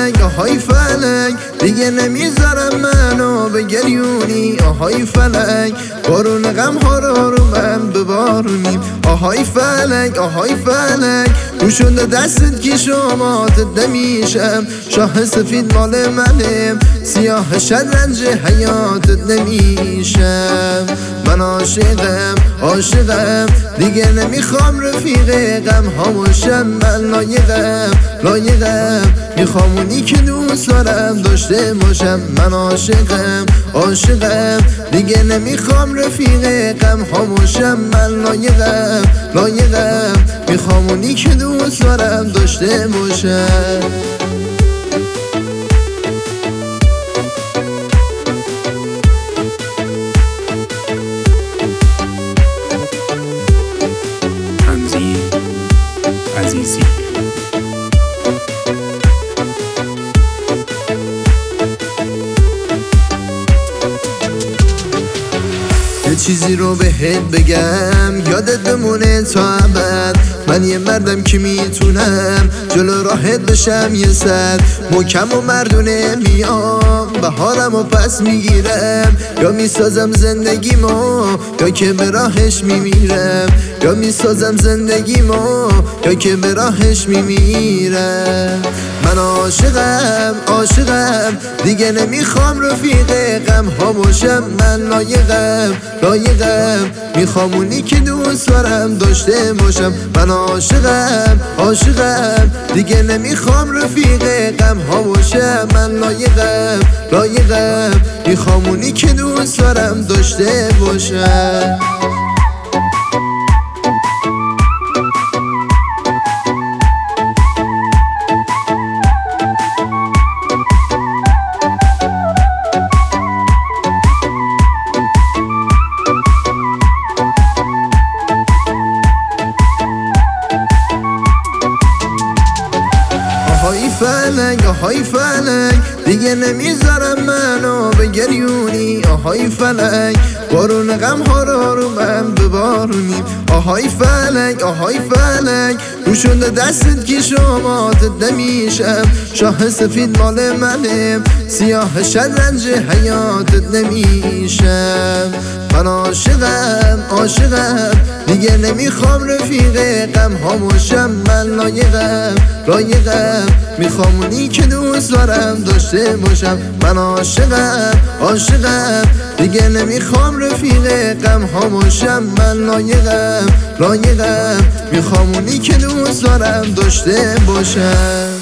فلک آهای فلک دیگه نمیذارم منو به گریونی. آهای فلک بارون غم ها رو من ببارونیم. آهای فلک آهای فلک روشونده دستت که شماتت نمیشم. شاه سفید مال منم سیاه شطرنج حیاتت نمیشم. من عاشقم عاشقم دیگه نمیخوام رفیق غم ها باشم. من لایقم میخوام اونی که دوست دارم داشته باشم. من عاشقم عاشقم دیگه نمیخوام رفیق غم ها باشم. من لایقم میخوام اونی که دوست دارم داشته باشم. عزیزی یه چیزی رو بهت بگم یادت بمونه تا ابد. من یه مردم که میتونم جلو راحت بشم یه سر محکم و مردونه میام. بهارم و پس میگیرم یا میسازم زندگیمو یا که به راهش میمیرم. یا میسازم زندگیمو یا که به راهش میمیرم. من عاشقم عاشقم دیگه نمیخوام رفیق غم ها باشم. من لایقم میخوام اونی که دوست دارم داشته باشم. من عاشقم عاشقم دیگه نمیخوام رفیق غم ها باشم. من لایقم میخوام اونی که دوست دارم داشته باشم. آهای فلک دیگه نمیذارم منو به گریونی. آهای فلک بارون غم ها رو من ببارونیم. آهای فلک روشونده دستت که شماتت نمیشم. شاه سفید مال منم سیاه شطرنج حیاتت نمیشم. من عاشقم دیگه نمیخوام رفیق غم ها باشم. من لایقم میخوام اونی که دوست دارم داشته باشم. من عاشقم دیگه نمیخوام رفیق غم ها باشم. من لایقم میخوام اونی که دوست دارم داشته باشم.